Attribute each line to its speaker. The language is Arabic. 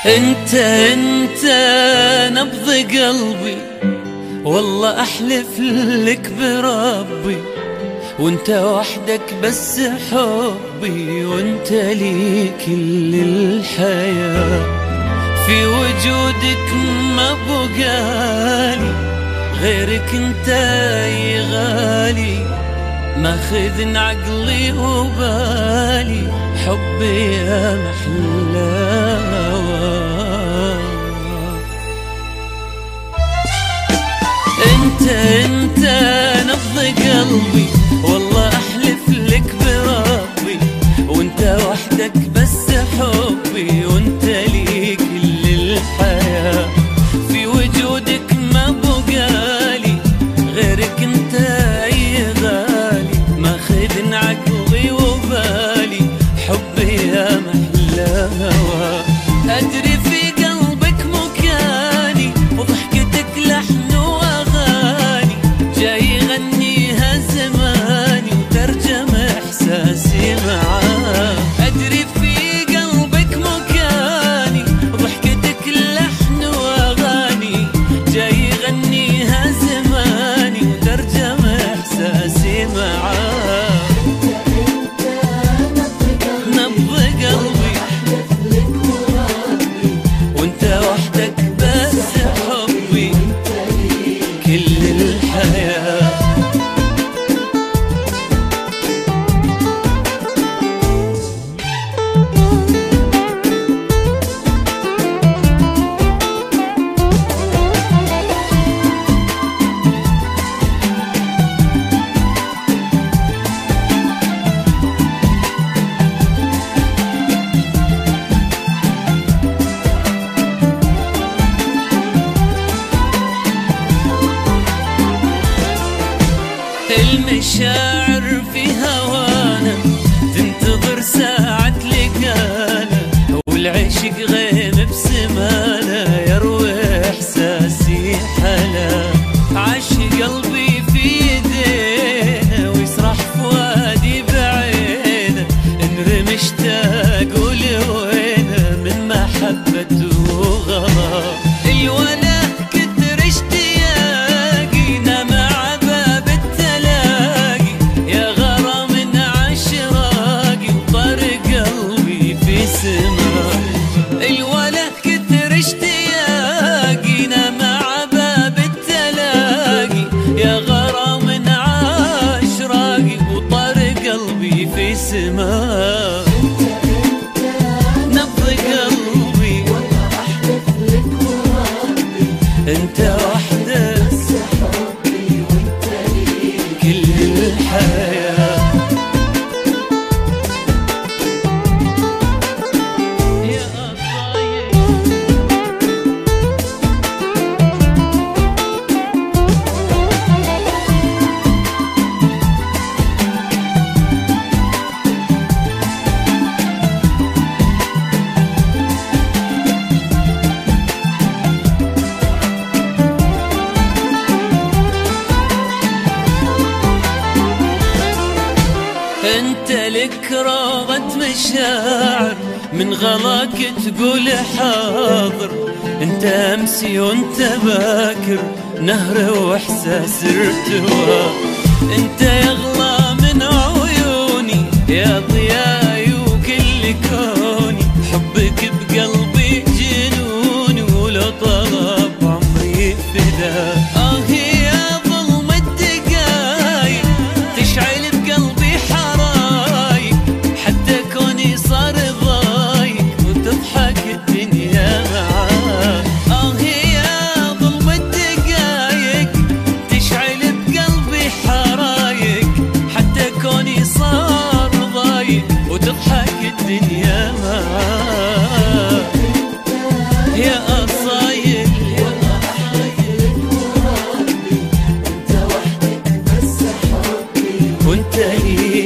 Speaker 1: انت نبض قلبي، والله احلف لك بربي، وانت وحدك بس حبي، وانت لي كل الحياة. في وجودك ما بقالي غيرك انت يا غالي، ماخذ عقلي وبالي، حبي يا محلاوة. انت نبض قلبي، والله احلف لك بربي، وانت وحدك بس حبي، وانت لي كل الحياة. في وجودك ما بقالي غيرك انت يا غالي، ماخذ عقلي وبالي، حبي يا محلاوة. ادري في قلبك مكاني، وضحكتك لحن واغاني، جاي يغنيها زماني، وترجم احساسي معاه. ادري في قلبك مكاني، وضحكتك لحن واغاني، جاي يغنيها زماني، وترجم احساسي معاه. نبض قلبي، وانت وحدك بس حبي، كل الحياة. المشاعر في هوانا تنتظر ساعة لقانا، والعشق غيم بسمانا، يروي احساسي حلا. عاش قلبي في يدينا، ويسرح فؤادي بعينا، انرمش تاقوا لوينا من محبته وغلا. الولا كتر اشتياقي، نام عباب التلاقي، يا غرام عشراقي، وطرق قلبي في سماء. الولا كتر اشتياقي، نام عباب التلاقي، يا غرام عشراقي، وطرق قلبي في سماء. نبض قلبي، انت وحدك كل الحياة. يا الطاير انت لك روضة مشاعر، من غلاك تقول حاضر. انت امسي وانت باكر، نهر واحساس ارتوى. انت يغلى من عيوني، يا ضياي وكل كوني، حبك بقلبي جنوني، ولو طلب عمري فدا. يا ظلم الدقايق، تشعل بقلبي حرايق، حتى كوني صار ضايق، وتضحك الدنيا معاه. يا ظلم الدقايق، تشعل بقلبي حرايق، حتى كوني صار ضايق، وتضحك الدنيا معاه. يا أصايل وانت لي